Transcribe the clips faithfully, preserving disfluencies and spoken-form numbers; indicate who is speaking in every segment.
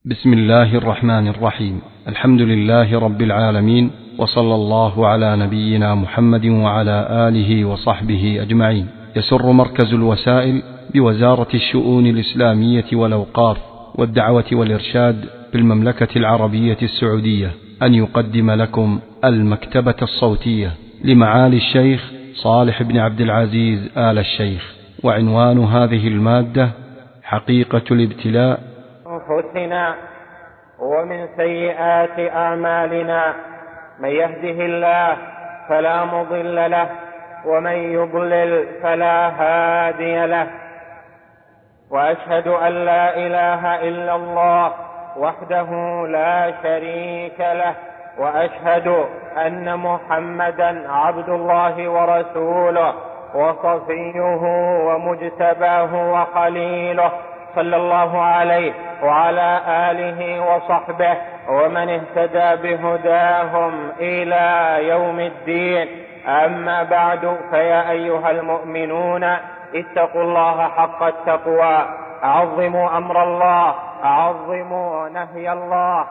Speaker 1: بسم الله الرحمن الرحيم. الحمد لله رب العالمين، وصلى الله على نبينا محمد وعلى آله وصحبه أجمعين. يسر مركز الوسائل بوزارة الشؤون الإسلامية والأوقاف والدعوة والإرشاد بالمملكة العربية السعودية أن يقدم لكم المكتبة الصوتية لمعالي الشيخ صالح بن عبد العزيز آل الشيخ. وعنوان هذه المادة: حقيقة الابتلاء.
Speaker 2: أنفسنا ومن سيئات أعمالنا، من يهده الله فلا مضل له، ومن يضلل فلا هادي له. وأشهد أن لا إله إلا الله وحده لا شريك له، وأشهد أن محمدا عبد الله ورسوله وصفيه ومجتباه وخليله، صلى الله عليه وعلى آله وصحبه ومن اهتدى بهداهم إلى يوم الدين. أما بعد، فيا أيها المؤمنون اتقوا الله حق التقوى، عظموا أمر الله، عظموا نهي الله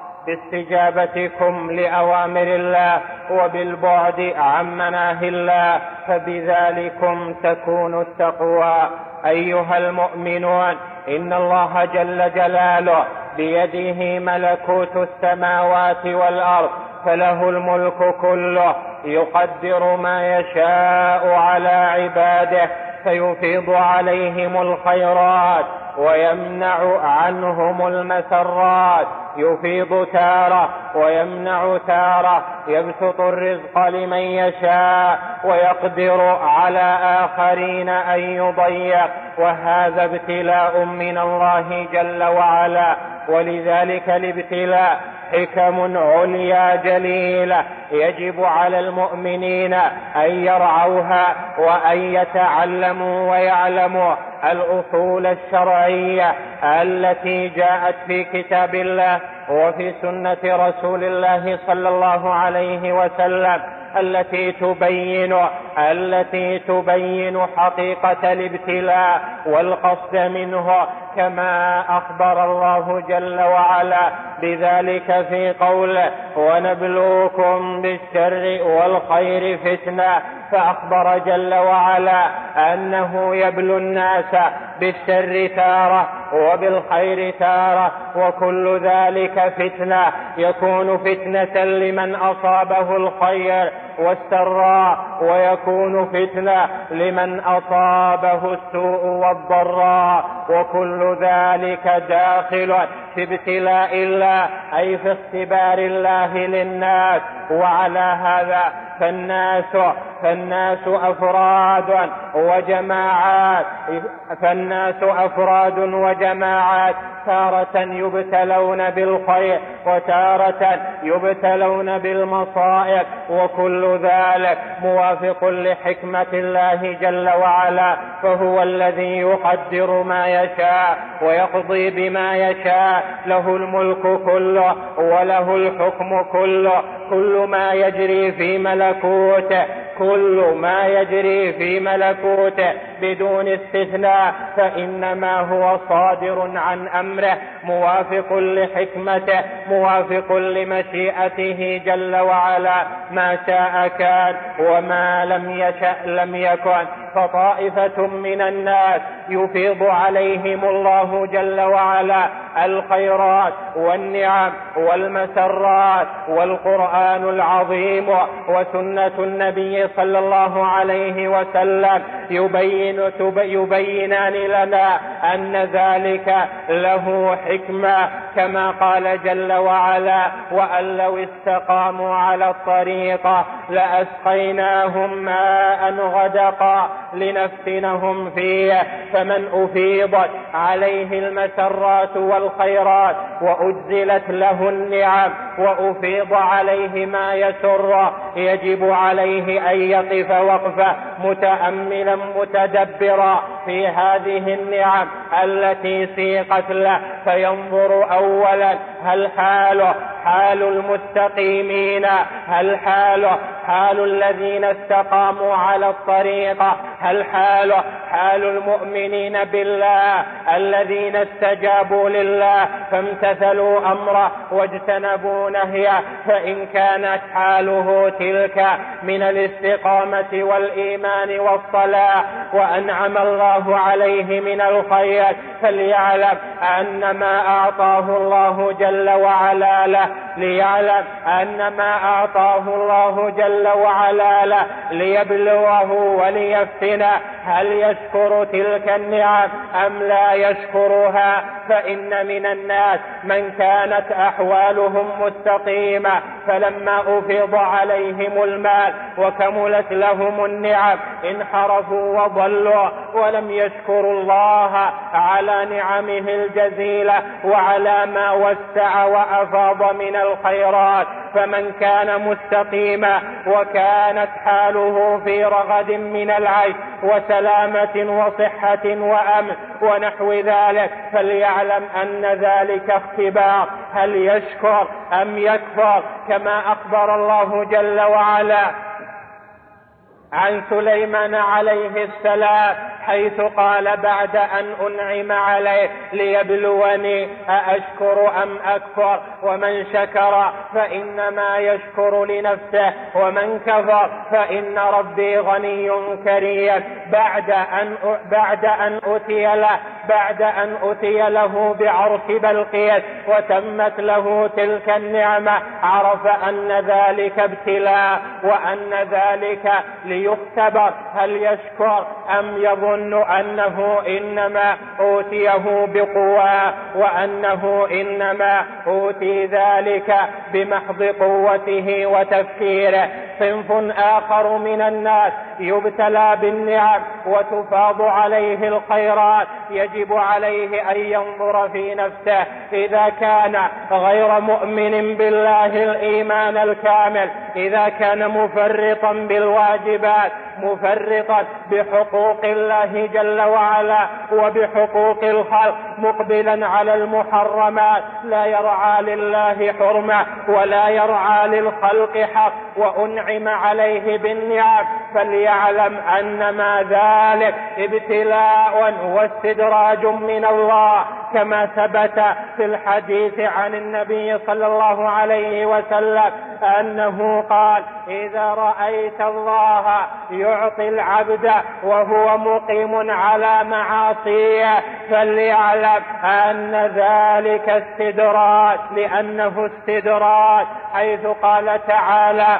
Speaker 2: باستجابتكم لأوامر الله وبالبعد عن مناهي الله، فبذلكم تكون التقوى. أيها المؤمنون، إن الله جل جلاله بيده ملكوت السماوات والأرض، فله الملك كله، يقدر ما يشاء على عباده، فيفيض عليهم الخيرات ويمنع عنهم المسرات، يفيض تارة ويمنع تارة، يبسط الرزق لمن يشاء ويقدر على آخرين أن يضيق، وهذا ابتلاء من الله جل وعلا. ولذلك الابتلاء حكم عليا جليلة يجب على المؤمنين أن يرعوها وأن يتعلموا ويعلموا الأصول الشرعية التي جاءت في كتاب الله وفي سنة رسول الله صلى الله عليه وسلم، التي تبين التي تبين حقيقة الابتلاء والقصد منه، كما أخبر الله جل وعلا بذلك في قوله: ونبلوكم بالشر والخير فتنة. فأخبر جل وعلا أنه يبلو الناس بالشر تارة وبالخير تارة، وكل ذلك فتنة، يكون فتنة لمن أصابه الخير والسراء، ويكون فتنة لمن أصابه السوء والضراء، وكل ذلك داخل في ابتلاء الله، أي في اختبار الله للناس. وعلى هذا فالناس فالناس أفراد وجماعات فالناس أفراد وجماعات تارة يبتلون بالخير وتارة يبتلون بالمصائب، وكل ذلك موافق لحكمة الله جل وعلا، فهو الذي يقدر ما يشاء ويقضي بما يشاء، له الملك كله وله الحكم كله. كل ما يجري في ملكوته كل ما يجري في ملكوته بدون استثناء فإنما هو صادر عن أمره، موافق لحكمته، موافق لمشيئته جل وعلا. ما شاء كان وما لم يشأ لم يكن. فطائفة من الناس يفيض عليهم الله جل وعلا الخيرات والنعم والمسرات، والقرآن العظيم وسنة النبي صلى الله عليه وسلم يبين يبينان لنا أن ذلك له حكمة، كما قال جل وعلا: وأن لو استقاموا على الطريقة لأسقيناهم ماء غدقا لنفتنهم فيه. فمن أفيضت عليه المسرات والخيرات وأجزلت له النعم وأفيض عليه ما يسر، يجب عليه أن يقف وقفة متأملا متدبرا في هذه النعم التي سيقت له، فينظر أولا: هل حاله حال المستقيمين، هل حاله حال الذين استقاموا على الطريقة، هل حاله حال المؤمنين بالله الذين استجابوا لله فامتثلوا أمره واجتنبوا نهيه، فإن كانت حاله تلك من الاستقامة والإيمان والصلاة وأنعم الله عليه من الخير، فليعلم أن ما أعطاه الله جل وعلا له ليعلم أن ما أعطاه الله جل وعلا له ليبلوه وليفتنه هل يشكر تلك النعم أم لا يشكرها. فإن من الناس من كانت أحوالهم مستقيمة فلما أفيض عليهم المال وكملت لهم النعم انحرفوا وضلوا ولم يشكروا الله على نعمه الجزيلة وعلى ما وسع وأفاض من الخيرات. فمن كان مستقيما وكانت حاله في رغد من العيش وسلامة وصحة وأمن ونحو ذلك فليعلم أن ذلك اختبار هل يشكر أم يكفر، كما أخبر الله جل وعلا عن سليمان عليه السلام حيث قال بعد أن أنعم عليه ليبلوني أأشكر أم أكفر، ومن شكر فإنما يشكر لنفسه ومن كفر فإن ربي غني كريم. بعد أن بعد أن أتي له بعد أن أتي له بعرش بلقيس وتمت له تلك النعمة عرف أن ذلك ابتلاء وأن ذلك ليختبر هل يشكر أم يظن أنه إنما أوتيه بقوة وأنه إنما أوتي ذلك بمحض قوته وتفكيره. صنف آخر من الناس يبتلى بالنعم وتفاض عليه الخيرات يجب عليه أن ينظر في نفسه إذا كان غير مؤمن بالله الإيمان الكامل، إذا كان مفرطا بالواجبات مفرطا بحقوق الله جل وعلا وبحقوق الخلق مقبلا على المحرمات لا يرعى لله حرمة ولا يرعى للخلق حق وأنعم عليه بالنعم فليعلم أنما ذلك ابتلاء واستدراج من الله، كما ثبت في الحديث عن النبي صلى الله عليه وسلم أنه قال إذا رأيت الله يعطي العبد وهو مقيم على معاصيه فليعلم أن ذلك استدراج، لأنه استدراج، حيث قال تعالى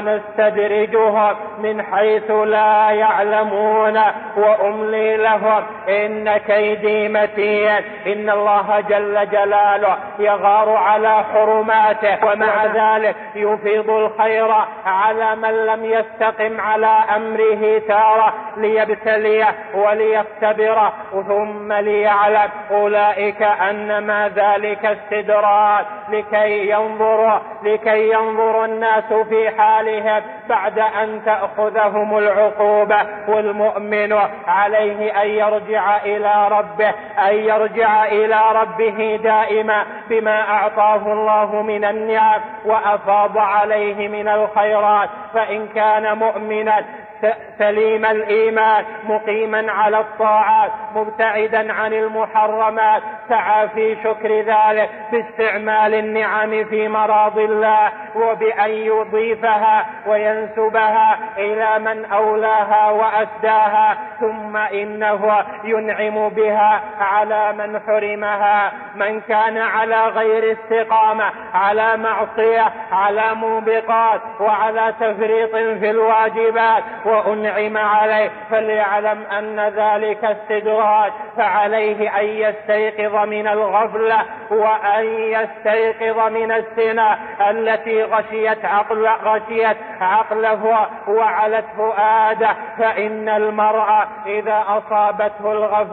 Speaker 2: ونستدرجهم من حيث لا يعلمون وأملي لهم إن كيدي متين. إن الله جل جلاله يغار على حرماته ومع ذلك يفيض الخير على من لم يستقم على أمره تارة ليبتليه وليختبره ثم ليعلم أولئك أنما ذلك استدراج لكي ينظروا لكي ينظر الناس في حالهم بعد أن تأخذهم العقوبة. والمؤمن عليه أن يرجع إلى ربه أن يرجع إلى ربه دائما بما أعطاه الله من النعم وأفاض عليه من الخيرات، فإن كان مؤمنا سليم الإيمان مقيما على الطاعات مبتعدا عن المحرمات سعى في شكر ذلك باستعمال النعم في مراض الله وبأن يضيفها وينسبها إلى من أولاها وأسداها، ثم إنه ينعم بها على من حرمها. من كان على غير استقامة على معصية على موبقات وعلى تفريط في الواجبات وأنعم عليه فليعلم أن ذلك استدراج، فعليه أن يستيقظ من الغفلة وأن يستيقظ من السنة التي غشيت عقل غشيت عقله وعلت فؤاده، فإن المرء إذا أصابته الغفلة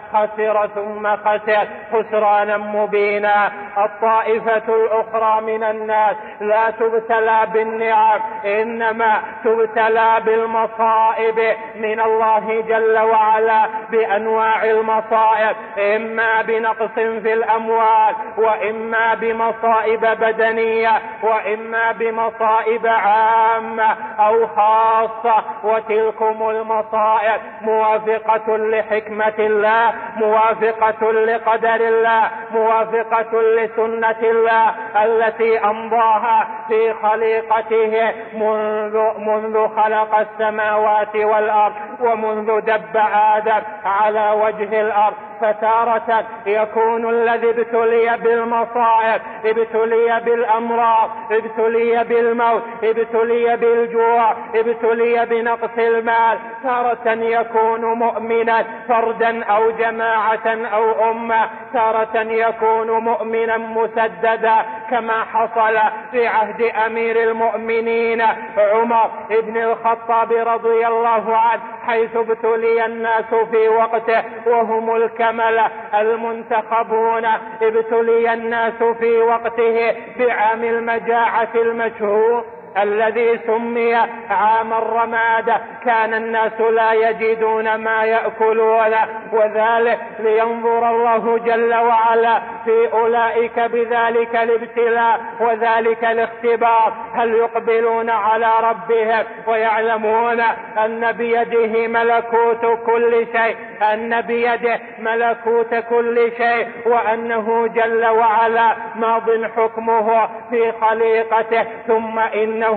Speaker 2: خسر ثم خسر خسرانا مبينا. الطائفة الأخرى من الناس لا تبتلى بالنعم، إنما تبتلى بالمصائب من الله جل وعلا بأنواع المصائب، إما بنقص في الأموال، وإما بمصائب بدنية، وإما بمصائب عامة أو خاصة. وتلكم المصائب موافقة لحكمة الله، موافقة لقدر الله، موافقة لسنة الله التي أمضاها في خليقته منذ, منذ خلق السماوات والأرض ومنذ دب آدم على وجه الأرض. فتارة يكون الذي ابتلي بالمصائب، ابتلي بالأمراض، ابتلي بالموت، ابتلي بالجوع، ابتلي بنقص المال. تارة يكون مؤمنا فردا أو جماعة أو أمة، تارة يكون مؤمنا مسددا كما حصل في عهد أمير المؤمنين عمر بن الخطاب رضي الله عنه، حيث ابتلي الناس في وقته وهم الكملة المنتخبون. ابتلي الناس في وقته بعام المجاعة المشهور الذي سمي عام الرمادة. كان الناس لا يجدون ما يأكلون، وذلك لينظر الله جل وعلا في أولئك بذلك الابتلاء وذلك الاختبار، هل يقبلون على ربهم ويعلمون أن بيده ملكوت كل شيء، أن بيده ملكوت كل شيء، وأنه جل وعلا ماض حكمه في خليقته. ثم إنهم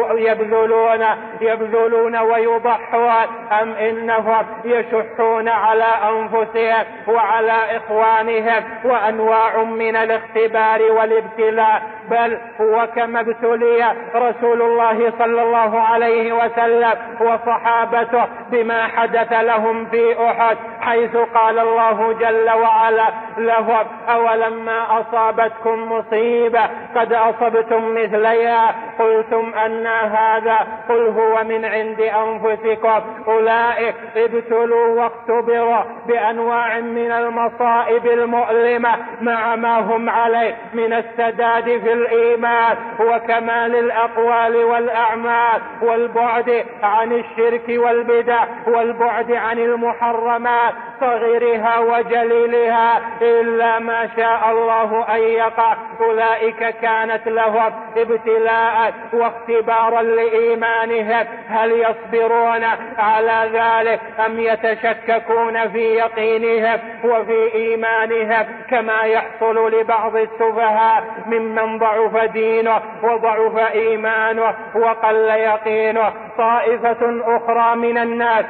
Speaker 2: يبذلون يبذلون ويضحون، أم إنهم يشحون على أنفسهم وعلى إخوانهم؟ وأنواع من الاختبار والابتلاء. بل هو كما ابتلي رسول الله صلى الله عليه وسلم وصحابته بما حدث لهم في أحد، حيث قال الله جل وعلا لهم: أولما أصابتكم مصيبة قد أصبتم مثليها قلتم أن هذا قل هو من عند أنفسكم. أولئك ابتلوا واختبروا بأنواع من المصائب المؤلمة مع ما هم عليه من السداد في الإيمان وكمال الأقوال والأعمال، والبعد عن الشرك والبدع، والبعد عن المحرمات صغيرها وجليلها إلا ما شاء الله أن يقع. أولئك كانت لهم ابتلاء واختبارا لإيمانهم، هل يصبرون على ذلك أم يتشككون في يقينهم وفي إيمانهم كما يحصل لبعض السفهاء ممن ضعف دينه وضعف إيمانه وقل يقينه. طائفة أخرى من الناس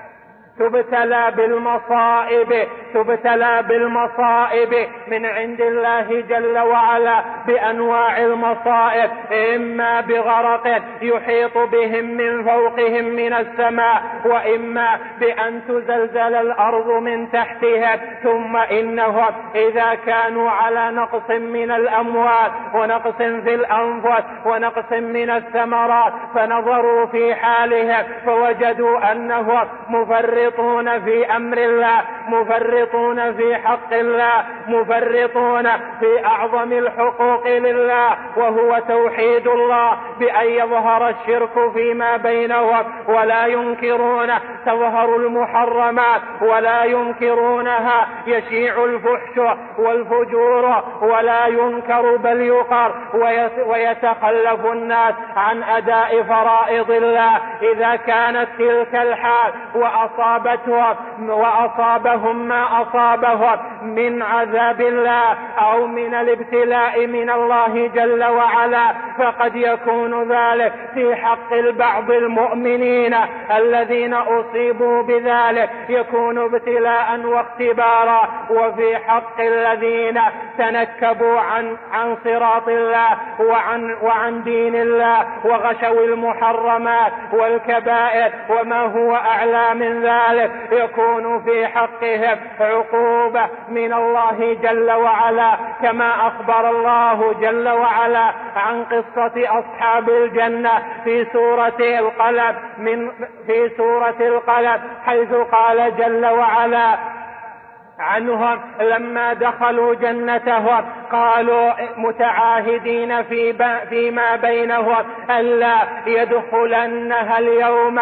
Speaker 2: تبتلى بالمصائب تبتلى بالمصائب من عند الله جل وعلا بأنواع المصائب، إما بغرق يحيط بهم من فوقهم من السماء، وإما بأن تزلزل الأرض من تحتهم. ثم إنهم إذا كانوا على نقص من الأموال ونقص في الأنفس ونقص من الثمرات فنظروا في حالهم فوجدوا أنهم مفرطون في أمر الله، مفرطون في حق الله، مفرطون في أعظم الحقوق لله وهو توحيد الله، بأن يظهر الشرك فيما بينهم ولا ينكرون، تظهر المحرمات ولا ينكرونها، يشيع الفحش والفجور ولا ينكر بل يقر، ويتخلف الناس عن أداء فرائض الله. إذا كانت تلك الحال وأصابتهم وأصابهم ما أصابهم من عذاب الله أو من الابتلاء من الله جل وعلا، فقد يكون ذلك في حق البعض المؤمنين الذين أصيبوا بذلك يكون ابتلاء واختبارا، وفي حق الذين تنكبوا عن عن صراط الله وعن وعن دين الله وغشوا المحرمات والكبائر وما هو أعلى من ذلك يكون في حقهم عقوبة من الله جل وعلا، كما أخبر الله جل وعلا عن قصة أصحاب الجنة في سورة القلم من في سورة القلم حيث قال جل وعلا: عنهم لما دخلوا جنتهم قالوا متعاهدين في فيما بينهم ألا يدخلنها اليوم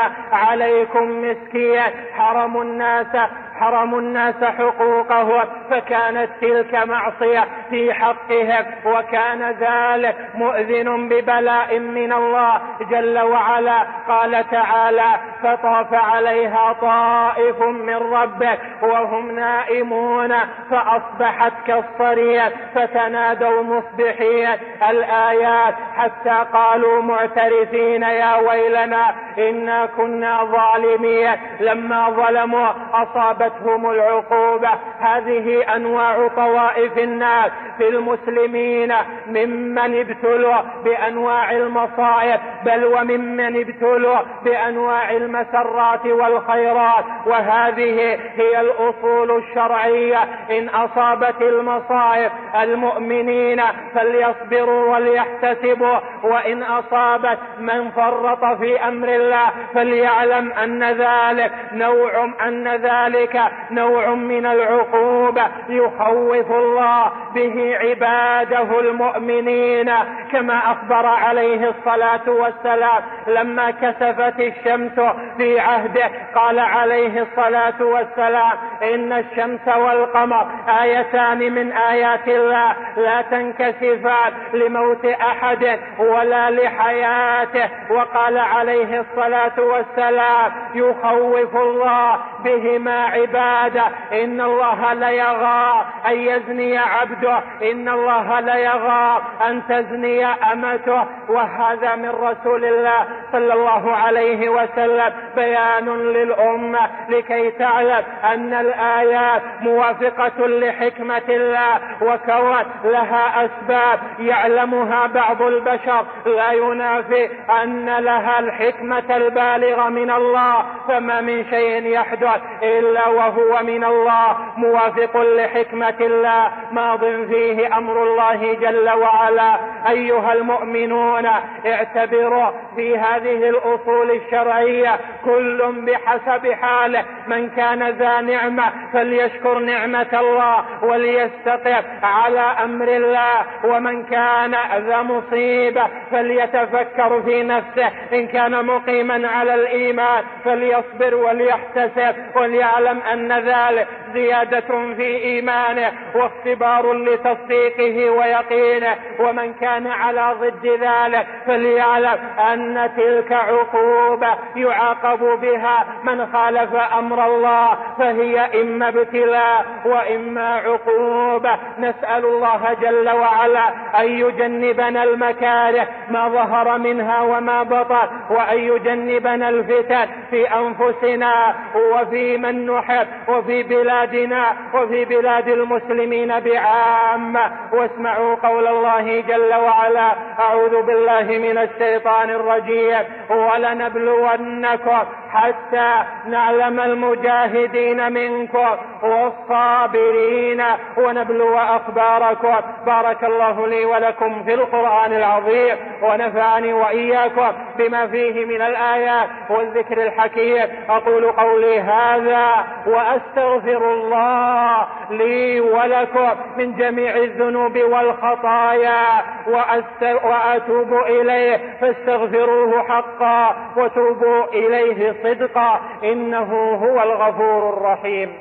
Speaker 2: عليكم مسكين حرموا الناس حرموا الناس حقوقهم، فكانت تلك معصية في حقهم، وكان ذلك مؤذن ببلاء من الله جل وعلا. قال تعالى: فطاف عليها طائف من ربك وهم نائمون فأصبحت كالصريم فتنادوا مصبحين. الآيات حتى قالوا معترفين: يا ويلنا إنا كنا ظالمين. لما ظلموا أصابتهم العقوبة. هذه أنواع طوائف الناس في المسلمين ممن ابتلوا بأنواع المصائب، بل وممن ابتلوا بأنواع المسرات والخيرات. وهذه هي الأصول الشرعية. إن أصابت المصائب المؤمنين فليصبروا وليحتسبوا، وإن أصابت من فرط في أمر الله فليعلم أن ذلك نوع أن ذلك نوع من العقوبة يخوف الله به عباده المؤمنين، كما أخبر عليه الصلاة والسلام لما كسفت الشمس في عهده قال عليه الصلاة والسلام: إن الشمس والقمر آيتان من آيات الله لا تنكسفان لموت أحد ولا لحياته. وقال عليه الصلاة والسلام: يخوف الله بهما عباده. إن الله ليغار أن يزني عبده، إن الله ليغار أن تزني أمته. وهذا من رسول الله صلى الله عليه وسلم بيان للأمة لكي تعلم أن الآيات موافقة لحكمة الله، وكون لها أسباب يعلمها بعض البشر لا ينافي أن لها الحكمة البالغة من الله. فما من شيء يحدث إلا وهو من الله موافق لحكمة الله ماض فيه أمر الله جل وعلا. أيها المؤمنون، اعتبروا في هذه الأصول الشرعية كل بحسب حاله. من كان ذا نعمة فليشكر نعمة الله وليستقر على أمر الله، ومن كان ذا مصيبة فليتفكر في نفسه. إن كان مقيما على الإيمان فليصبر وليحتسب وليعلم أن ذلك زيادة في إيمانه واختبار لتصديقه ويقينه. ومن كان على ضد ذلك فليعلم أن تلك عقوبة يعاقب بها من خالف أمر الله، فهي إما ابتلاء وإما عقوبة. نسأل الله جل وعلا أن يجنبنا المكاره ما ظهر منها وما بطن، وأن يجنبنا الفتن في أنفسنا وفي من نحب وفي بلادنا وفي بلاد المسلمين بعامة. واسمعوا قول الله جل وعلا: أعوذ بالله من الشيطان الرجيم: ولنبلونكم حتى نعلم المجاهدين منكم والصابرين ونبلو أخباركم. بارك الله لي ولكم في القرآن العظيم، ونفعني وإياكم بما فيه من الآيات والذكر الحكيم. أقول قولي هذا وأستغفر الله لي ولكم من جميع الذنوب والخطايا وأتوب إليه، فاستغفروه حقا وتوبوا إليه صدقا، إنه هو الغفور الرحيم.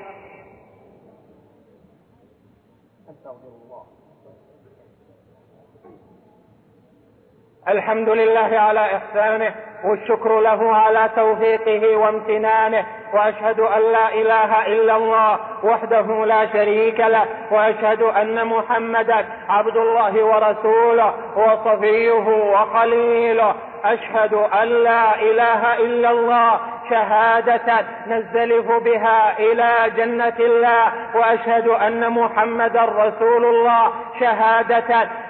Speaker 2: الحمد لله على إحسانه، والشكر له على توفيقه وامتنانه، وأشهد أن لا إله إلا الله وحده لا شريك له، وأشهد أن محمدا عبد الله ورسوله وصفيه وخليله. أشهد أن لا إله إلا الله شهادة نزلف بها إلى جنة الله، وأشهد أن محمدا رسول الله شهادة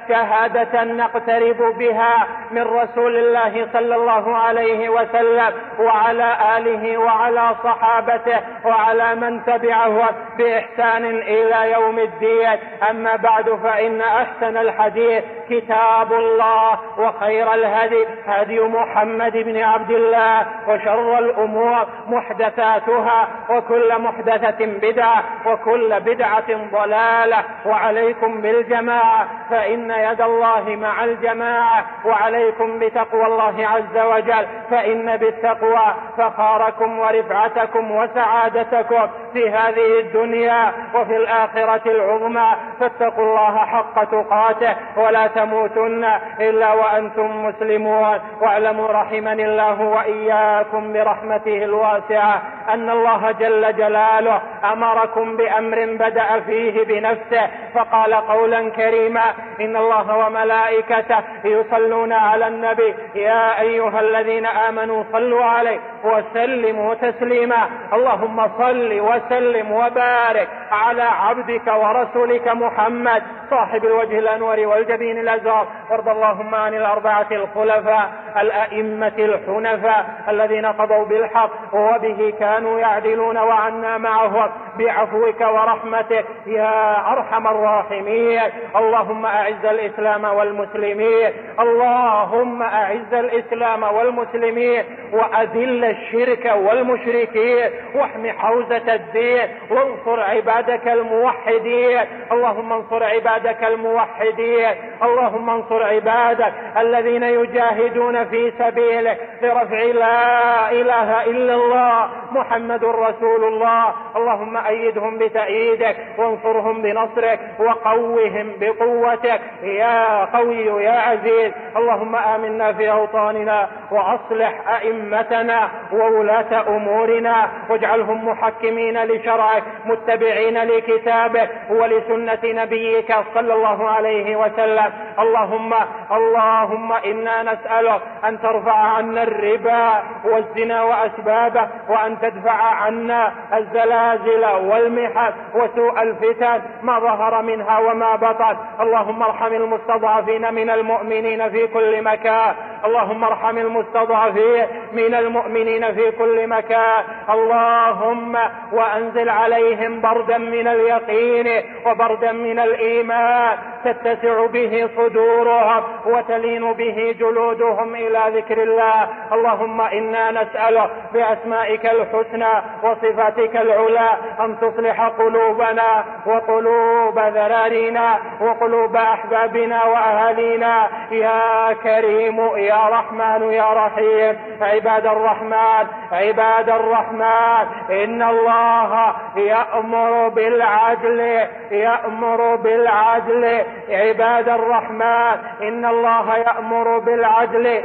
Speaker 2: شهادة نقترب بها من رسول الله صلى الله عليه وسلم وعلى آله وعلى صحابته وعلى من تبعه بإحسان إلى يوم الدين. أما بعد، فإن أحسن الحديث كتاب الله، وخير الهدي هدي محمد بن عبد الله، وشر الأمور محدثاتها، وكل محدثة بدعة، وكل بدعة ضلالة. وعليكم بالجماعة، فإن يد الله مع الجماعة، وعليكم بتقوى الله عز وجل، فإن بالتقوى فخاركم ورفعتكم وسعادتكم في هذه الدنيا وفي الآخرة العظمى. فاتقوا الله حق تقاته ولا تموتن إلا وأنتم مسلمون. واعلموا رحمني الله وإياكم برحمته الواسعة أن الله جل جلاله أمركم بأمر بدأ فيه بنفسه، فقال قولا كريما: إن الله وملائكته يصلون على النبي يا أيها الذين آمنوا صلوا عليه وسلموا تسليما. اللهم صل وسلم وبارك على عبدك ورسولك محمد صاحب الوجه الأنور والجبين الأزهر. وارض اللهم عن الأربعة الخلفاء الأئمة الحنفاء الذين قضوا بالحق وبه كانوا يعدلون، وعنا معهم بعفوك ورحمتك يا أرحم الراحمين. اللهم أعز الإسلام والمسلمين، اللهم أعز الإسلام والمسلمين، وأذل الشرك والمشركين، واحم حوزة الدين، وانصر عبادك الموحدين. اللهم انصر عبادك الموحدين، اللهم انصر عبادك الذين يجاهدون في سبيلك لرفع لا إله إلا الله محمد رسول الله. اللهم أيدهم بتأييدك، وانصرهم بنصرك، وقوهم بقوتك يا قوي يا عزيز. اللهم آمنا في أوطاننا، وأصلح أئمتنا وولاة أمورنا، واجعلهم محكمين لشرعك متبعين لكتابك ولسنة نبيك صلى الله عليه وسلم. اللهم اللهم إنا نسألك أن ترفع عنا الربا والزنا وأسبابه، وأن تدفع عنا الزلازل والمحن وسوء الفتن ما ظهر منها وما بطن. اللهم ارحم المستضعفين من المؤمنين في كل مكان، اللهم ارحم المستضعفين من المؤمنين في كل مكان. اللهم وأنزل عليهم بردا من اليقين وبردا من الإيمان تتسع به صدورهم وتلين به جلودهم إلى ذكر الله. اللهم إنا نسألك بأسمائك الحسنى وصفاتك العلى أن تصلح قلوبنا وقلوب ذرارينا وقلوب أحبابنا وأهالينا يا كريم يا رحمن يا رحيم. عباد الرحمن عباد الرحمن إن الله يأمر بالعدل يأمر بالعدل عباد الرحمن إن الله يأمر بالعدل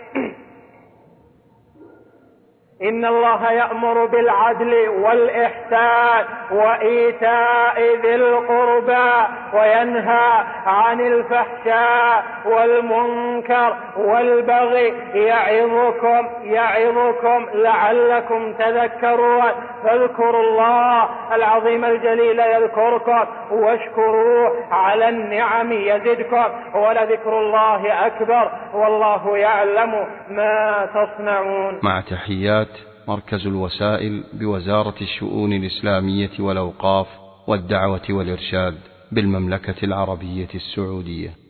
Speaker 2: إن الله يأمر بالعدل والإحسان وإيتاء ذي القربى وينهى عن الفحشاء والمنكر والبغي يعظكم يعظكم لعلكم تذكرون. فاذكروا الله العظيم الجليل يذكركم، واشكروه على النعم يزدكم، ولذكر الله أكبر والله يعلم ما تصنعون.
Speaker 1: مع تحيات مركز الوسائل بوزارة الشؤون الإسلامية والأوقاف والدعوة والإرشاد بالمملكة العربية السعودية.